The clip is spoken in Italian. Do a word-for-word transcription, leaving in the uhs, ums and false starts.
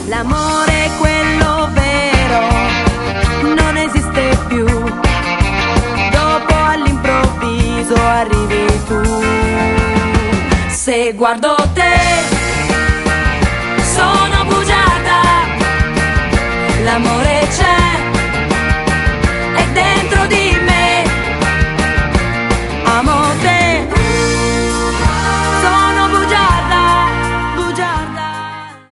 L'amore, quello vero, non esiste più. Dopo all'improvviso arrivi tu. Se guardo te